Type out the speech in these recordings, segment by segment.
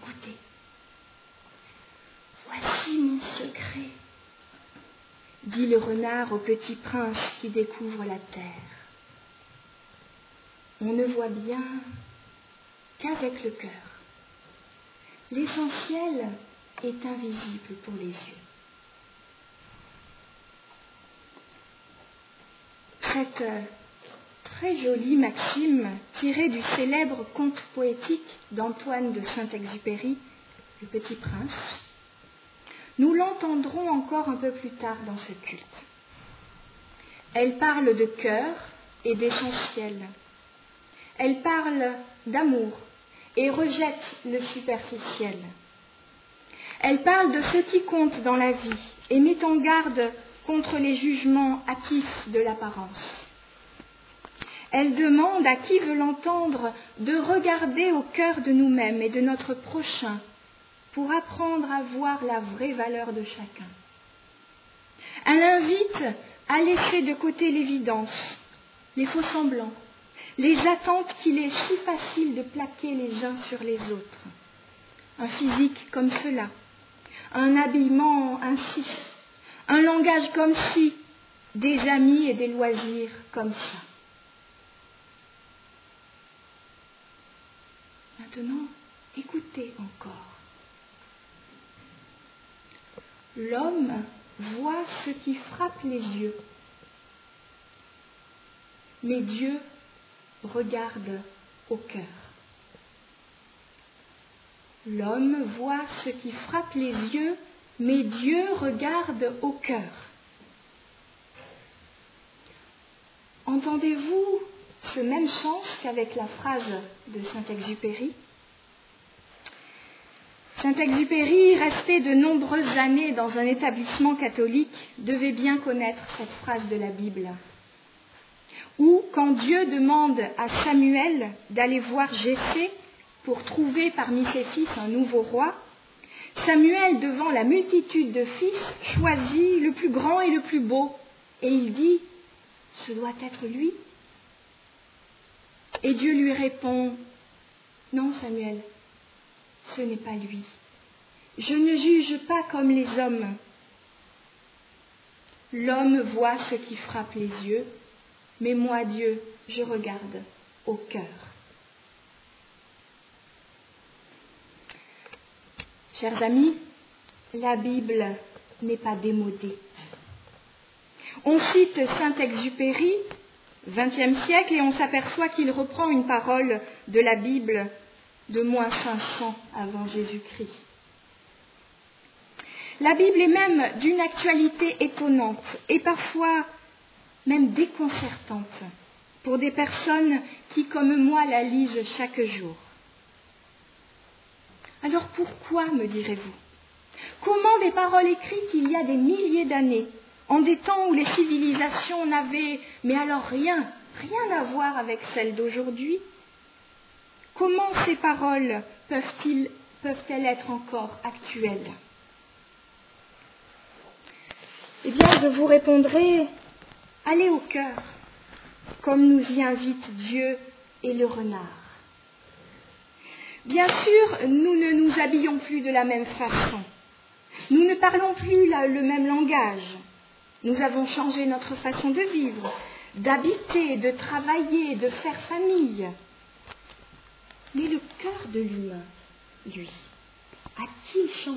Écoutez, voici mon secret, dit le renard au petit prince qui découvre la terre. On ne voit bien qu'avec le cœur. L'essentiel est invisible pour les yeux. Cette très jolie maxime tirée du célèbre conte poétique d'Antoine de Saint-Exupéry, Le Petit Prince, nous l'entendrons encore un peu plus tard dans ce culte. Elle parle de cœur et d'essentiel. Elle parle d'amour et rejette le superficiel. Elle parle de ce qui compte dans la vie et met en garde contre les jugements hâtifs de l'apparence. Elle demande à qui veut l'entendre de regarder au cœur de nous-mêmes et de notre prochain pour apprendre à voir la vraie valeur de chacun. Elle invite à laisser de côté l'évidence, les faux-semblants, les attentes qu'il est si facile de plaquer les uns sur les autres. Un physique comme cela, un habillement ainsi, un langage comme ci, des amis et des loisirs comme ça. Maintenant, écoutez encore. L'homme voit ce qui frappe les yeux, mais Dieu regarde au cœur. L'homme voit ce qui frappe les yeux, mais Dieu regarde au cœur. Entendez-vous ce même sens qu'avec la phrase de Saint-Exupéry ? Saint-Exupéry, resté de nombreuses années dans un établissement catholique, devait bien connaître cette phrase de la Bible. Où, quand Dieu demande à Samuel d'aller voir Jessé pour trouver parmi ses fils un nouveau roi, Samuel, devant la multitude de fils, choisit le plus grand et le plus beau, et il dit « Ce doit être lui ». Et Dieu lui répond « Non, Samuel, ce n'est pas lui. Je ne juge pas comme les hommes. L'homme voit ce qui frappe les yeux, mais moi, Dieu, je regarde au cœur. » Chers amis, la Bible n'est pas démodée. On cite Saint-Exupéry, XXe siècle, et on s'aperçoit qu'il reprend une parole de la Bible de moins 500 avant Jésus-Christ. La Bible est même d'une actualité étonnante et parfois même déconcertante pour des personnes qui, comme moi, la lisent chaque jour. Alors pourquoi, me direz-vous ? Comment des paroles écrites il y a des milliers d'années, en des temps où les civilisations n'avaient, mais alors rien à voir avec celles d'aujourd'hui ? Comment ces paroles peuvent-elles être encore actuelles ? Eh bien, je vous répondrai, allez au cœur, comme nous y invitent Dieu et le renard. Bien sûr, nous ne nous habillons plus de la même façon. Nous ne parlons plus le même langage. Nous avons changé notre façon de vivre, d'habiter, de travailler, de faire famille. Mais le cœur de l'humain, lui, a-t-il changé ?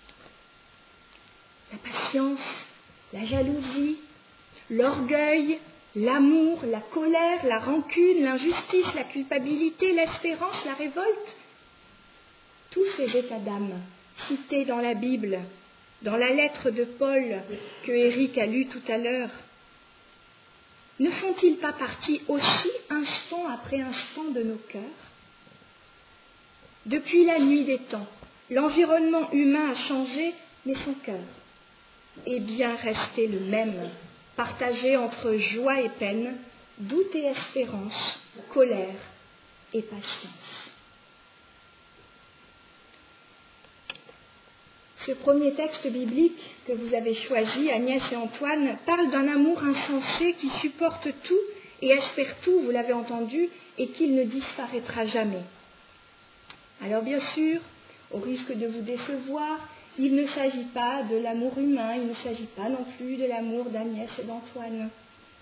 La patience, la jalousie, l'orgueil, l'amour, la colère, la rancune, l'injustice, la culpabilité, l'espérance, la révolte, tous ces états d'âme cités dans la Bible, dans la lettre de Paul que Éric a lue tout à l'heure, ne font-ils pas partie aussi, instant après instant, de nos cœurs ? Depuis la nuit des temps, l'environnement humain a changé, mais son cœur est bien resté le même, partagé entre joie et peine, doute et espérance, colère et patience. Ce premier texte biblique que vous avez choisi, Agnès et Antoine, parle d'un amour insensé qui supporte tout et espère tout, vous l'avez entendu, et qu'il ne disparaîtra jamais. Alors bien sûr, Au risque de vous décevoir, il ne s'agit pas de l'amour humain, il ne s'agit pas non plus de l'amour d'Agnès et d'Antoine.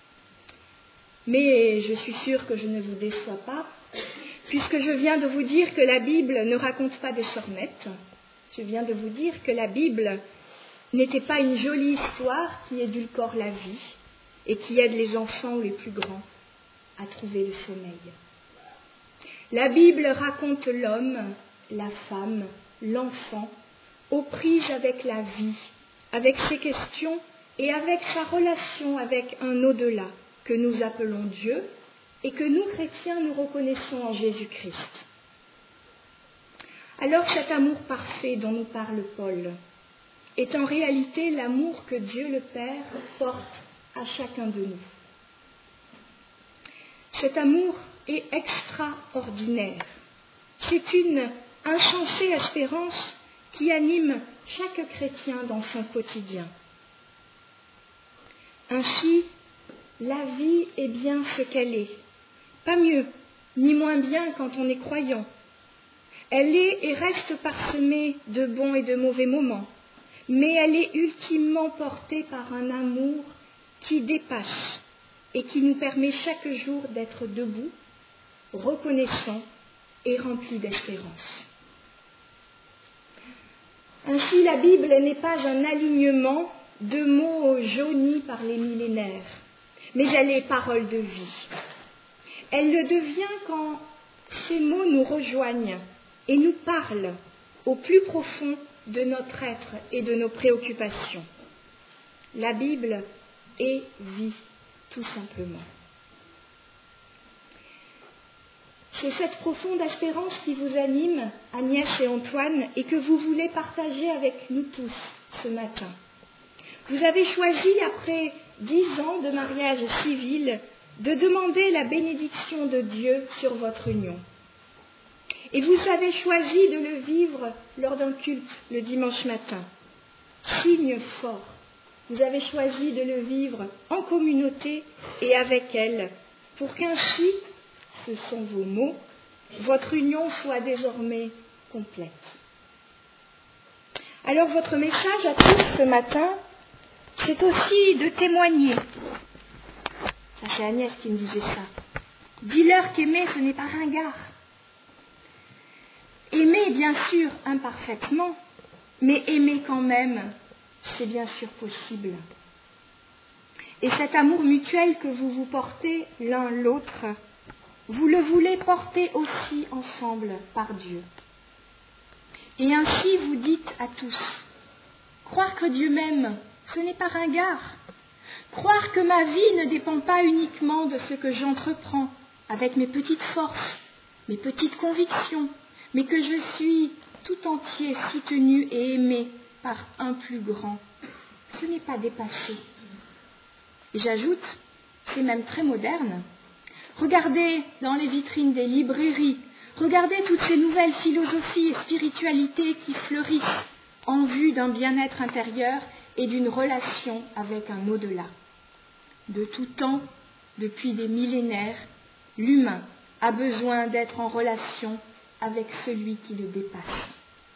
Mais je suis sûre que je ne vous déçois pas, puisque je viens de vous dire que la Bible ne raconte pas des sornettes. Je viens de vous dire que la Bible n'était pas une jolie histoire qui édulcore la vie et qui aide les enfants ou les plus grands à trouver le sommeil. La Bible raconte l'homme, la femme, l'enfant, aux prises avec la vie, avec ses questions et avec sa relation avec un au-delà que nous appelons Dieu et que nous, chrétiens, nous reconnaissons en Jésus-Christ. Alors cet amour parfait dont nous parle Paul est en réalité l'amour que Dieu le Père porte à chacun de nous. Cet amour est extraordinaire. C'est une insensée espérance qui anime chaque chrétien dans son quotidien. Ainsi, la vie est bien ce qu'elle est. Pas mieux, ni moins bien quand on est croyant. Elle est et reste parsemée de bons et de mauvais moments, mais elle est ultimement portée par un amour qui dépasse et qui nous permet chaque jour d'être debout, reconnaissant et rempli d'espérance. Ainsi, la Bible n'est pas un alignement de mots jaunis par les millénaires, mais elle est parole de vie. Elle le devient quand ces mots nous rejoignent et nous parlent au plus profond de notre être et de nos préoccupations. La Bible est vie, tout simplement. C'est cette profonde espérance qui vous anime, Agnès et Antoine, et que vous voulez partager avec nous tous ce matin. Vous avez choisi, après 10 ans de mariage civil, de demander la bénédiction de Dieu sur votre union. Et vous avez choisi de le vivre lors d'un culte le dimanche matin. Signe fort, vous avez choisi de le vivre en communauté et avec elle, pour qu'ainsi, ce sont vos mots, votre union soit désormais complète. Alors votre message à tous ce matin, c'est aussi de témoigner. Ça, c'est Agnès qui me disait ça. Dis-leur qu'aimer, ce n'est pas ringard. Aimer, bien sûr, imparfaitement, mais aimer quand même, c'est bien sûr possible. Et cet amour mutuel que vous vous portez l'un l'autre, vous le voulez porter aussi ensemble par Dieu. Et ainsi vous dites à tous, croire que Dieu m'aime, ce n'est pas ringard. Croire que ma vie ne dépend pas uniquement de ce que j'entreprends avec mes petites forces, mes petites convictions, mais que je suis tout entier soutenu et aimé par un plus grand. Ce n'est pas dépassé. Et j'ajoute, c'est même très moderne. Regardez dans les vitrines des librairies, regardez toutes ces nouvelles philosophies et spiritualités qui fleurissent en vue d'un bien-être intérieur et d'une relation avec un au-delà. De tout temps, depuis des millénaires, l'humain a besoin d'être en relation avec celui qui le dépasse.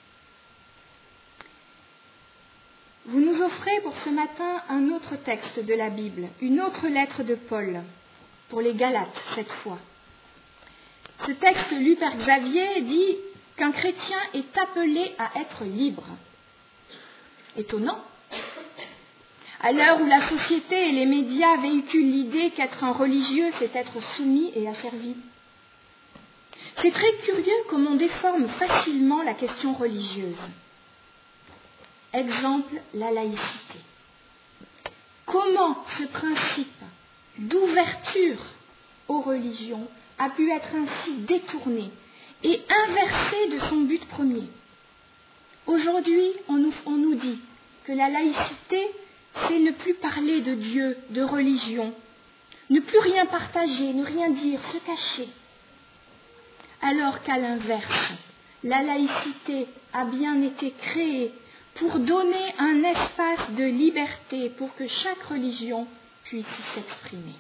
Vous nous offrez pour ce matin un autre texte de la Bible, une autre lettre de Paul, pour les Galates cette fois. Ce texte lu par Xavier dit qu'un chrétien est appelé à être libre. Étonnant. À l'heure où la société et les médias véhiculent l'idée qu'être un religieux, c'est être soumis et asservi. C'est très curieux comme on déforme facilement la question religieuse. Exemple, la laïcité. Comment ce principe d'ouverture aux religions a pu être ainsi détourné et inversé de son but premier. Aujourd'hui, on nous dit que la laïcité, c'est ne plus parler de Dieu, de religion, ne plus rien partager, ne rien dire, se cacher. Alors qu'à l'inverse, la laïcité a bien été créée pour donner un espace de liberté pour que chaque religion puisse s'exprimer.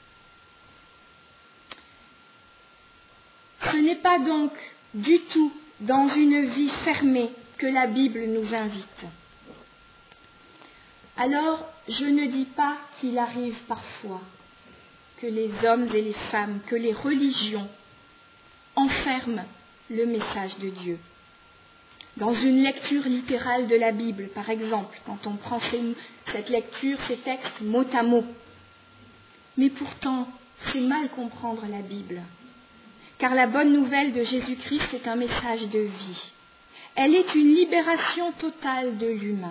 Ce n'est pas donc du tout dans une vie fermée que la Bible nous invite. Alors, je ne dis pas qu'il arrive parfois que les hommes et les femmes, que les religions enferment le message de Dieu. Dans une lecture littérale de la Bible, par exemple, quand on prend cette lecture, ces textes mot à mot. Mais pourtant, c'est mal comprendre la Bible, car la bonne nouvelle de Jésus-Christ est un message de vie. Elle est une libération totale de l'humain.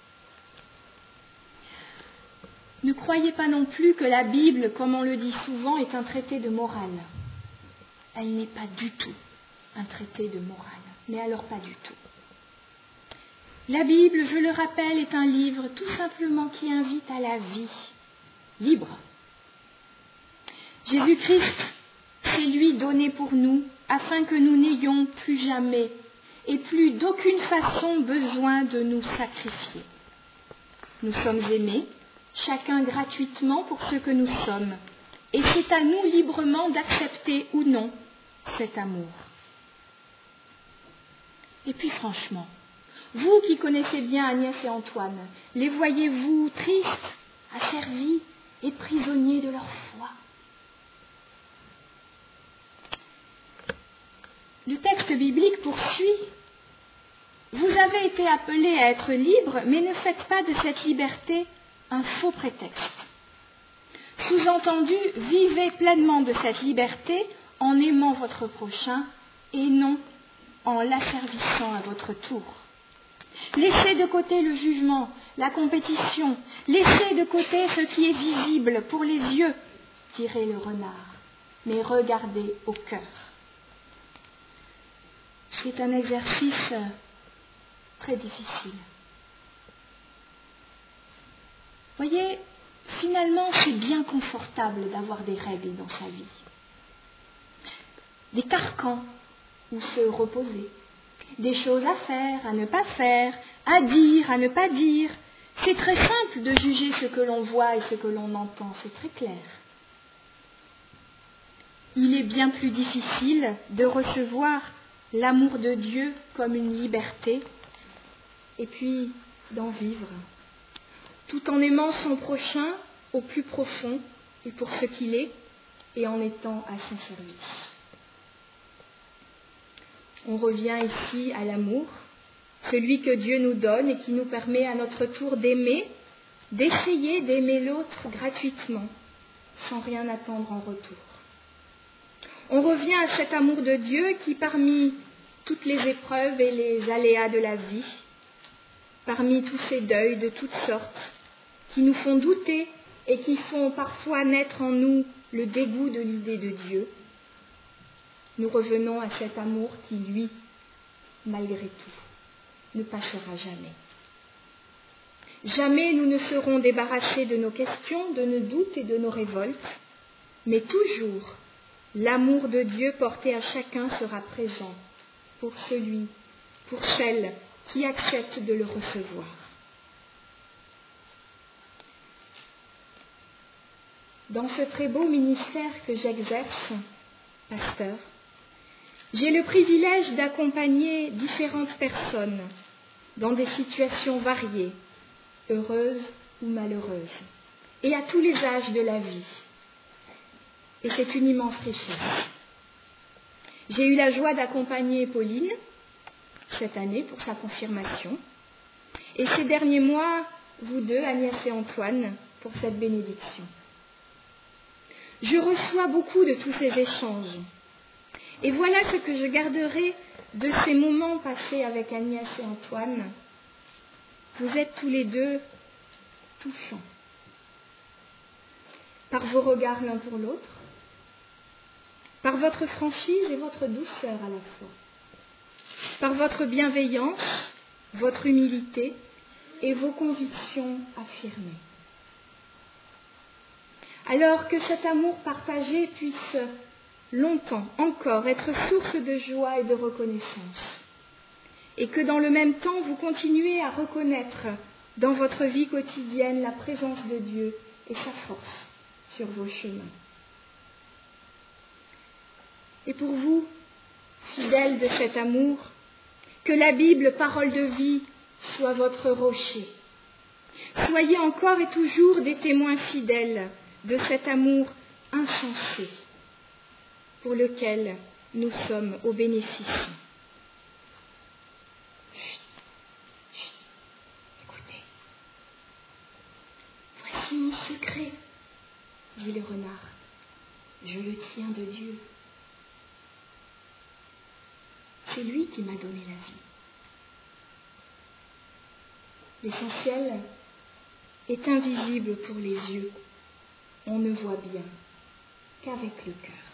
Ne croyez pas non plus que la Bible, comme on le dit souvent, est un traité de morale. Elle n'est pas du tout un traité de morale, mais alors pas du tout. La Bible, je le rappelle, est un livre tout simplement qui invite à la vie libre. Jésus-Christ s'est lui donné pour nous afin que nous n'ayons plus jamais et plus d'aucune façon besoin de nous sacrifier. Nous sommes aimés, chacun gratuitement pour ce que nous sommes, et c'est à nous librement d'accepter ou non cet amour. Et puis franchement, vous qui connaissez bien Agnès et Antoine, les voyez-vous tristes, asservis et prisonniers de leur foi? Le texte biblique poursuit. Vous avez été appelés à être libres, mais ne faites pas de cette liberté un faux prétexte. Sous-entendu, vivez pleinement de cette liberté en aimant votre prochain et non en l'asservissant à votre tour. Laissez de côté le jugement, la compétition, laissez de côté ce qui est visible pour les yeux, dirait le renard, mais regardez au cœur. C'est un exercice très difficile. Voyez, finalement, c'est bien confortable d'avoir des règles dans sa vie. Des carcans où se reposer. Des choses à faire, à ne pas faire, à dire, à ne pas dire. C'est très simple de juger ce que l'on voit et ce que l'on entend, c'est très clair. Il est bien plus difficile de recevoir l'amour de Dieu comme une liberté et puis d'en vivre, tout en aimant son prochain au plus profond et pour ce qu'il est et en étant à son service. On revient ici à l'amour, celui que Dieu nous donne et qui nous permet à notre tour d'aimer, d'essayer d'aimer l'autre gratuitement, sans rien attendre en retour. On revient à cet amour de Dieu qui, parmi toutes les épreuves et les aléas de la vie, parmi tous ces deuils de toutes sortes, qui nous font douter et qui font parfois naître en nous le dégoût de l'idée de Dieu, nous revenons à cet amour qui, lui, malgré tout, ne passera jamais. Jamais nous ne serons débarrassés de nos questions, de nos doutes et de nos révoltes, mais toujours l'amour de Dieu porté à chacun sera présent pour celui, pour celle qui accepte de le recevoir. Dans ce très beau ministère que j'exerce, pasteur, j'ai le privilège d'accompagner différentes personnes dans des situations variées, heureuses ou malheureuses, et à tous les âges de la vie. Et c'est une immense richesse. J'ai eu la joie d'accompagner Pauline cette année pour sa confirmation, et ces derniers mois, vous deux, Agnès et Antoine, pour cette bénédiction. Je reçois beaucoup de tous ces échanges. Et voilà ce que je garderai de ces moments passés avec Agnès et Antoine. Vous êtes tous les deux touchants. Par vos regards l'un pour l'autre, par votre franchise et votre douceur à la fois, par votre bienveillance, votre humilité et vos convictions affirmées. Alors que cet amour partagé puisse longtemps encore être source de joie et de reconnaissance, et que dans le même temps vous continuez à reconnaître dans votre vie quotidienne la présence de Dieu et sa force sur vos chemins. Et pour vous, fidèles de cet amour, que la Bible, parole de vie, soit votre rocher. Soyez encore et toujours des témoins fidèles de cet amour insensé pour lequel nous sommes au bénéfice. Chut, chut, écoutez. Voici mon secret, dit le renard. Je le tiens de Dieu. C'est lui qui m'a donné la vie. L'essentiel est invisible pour les yeux. On ne voit bien qu'avec le cœur.